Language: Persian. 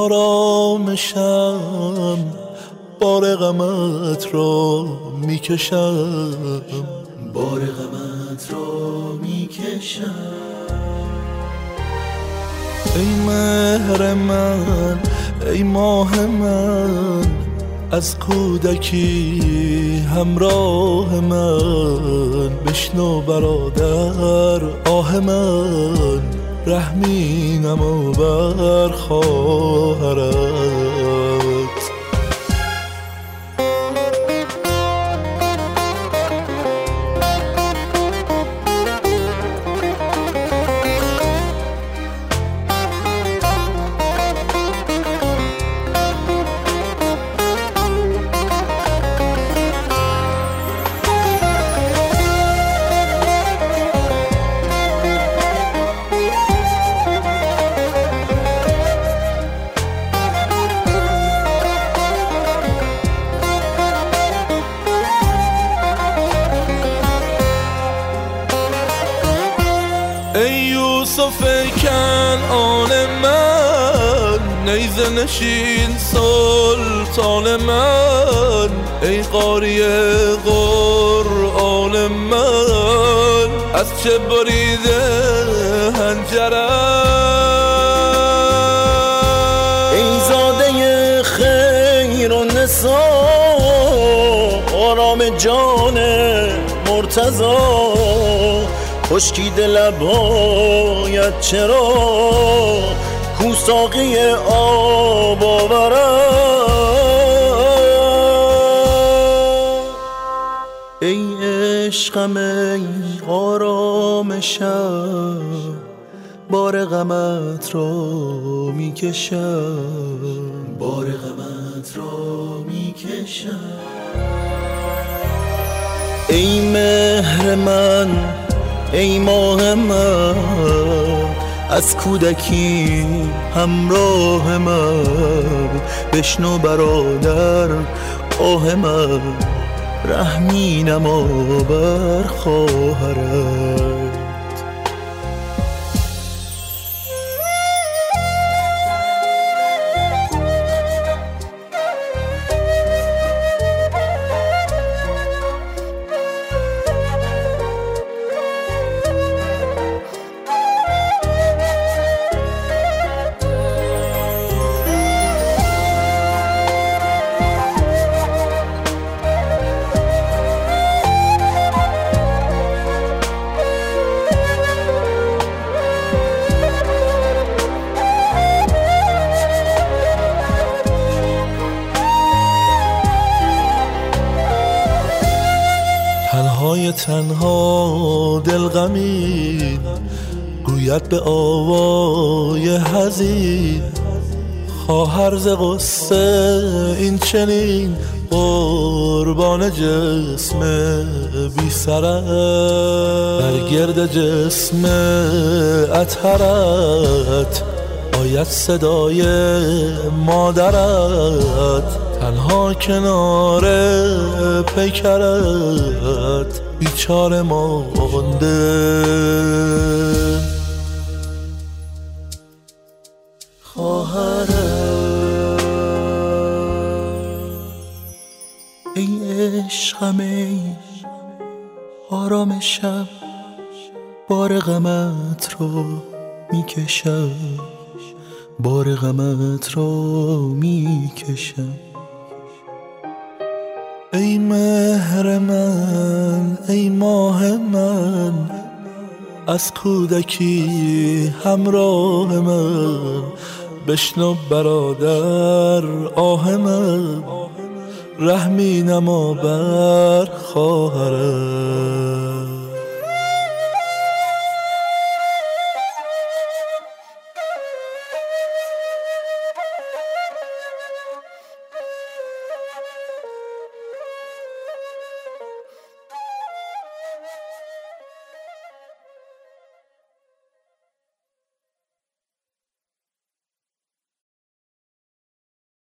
آرامشم، بار غمت را میکشم، بار غمت را میکشم. ای مهر من، ای ماه من، از کودکی همراه من، بشنو برادر آه من، رحمی نما بر خواهرت. ای یوسف کنعان من، نیزه نشین سلطان من، ای قاری قرآن من، از چه بریده حنجرم. ای زاده خیر و نسا، آرام جان مرتضی، خشکیده لبایت چرا کو ساقی آب آورم. ای عشقم ای آرامشم، بار غمت را میکشم، بار غمت را میکشم. ای مهر من، ای ماه من، از کودکی همراه من، بشنو برادر آه من، رحمی نما بر خواهرت. تنهای تنها دلغمین، گوید به آوای حزین، خواهر ز غصه این چنین، قربان جسم بی سرت، بر گرد جسم اطهرت آید صدای مادرت، تنها کنار پیکرت بیچاره مانده. خواهرت ای عشقم ای آرامشم، بار غمت رو میکشم، بار غمت رو میکشم. ای مهر من، ای ماه من، از کودکی همراه من، بشنو برادر آه من، رحمی نما بر خواهرت.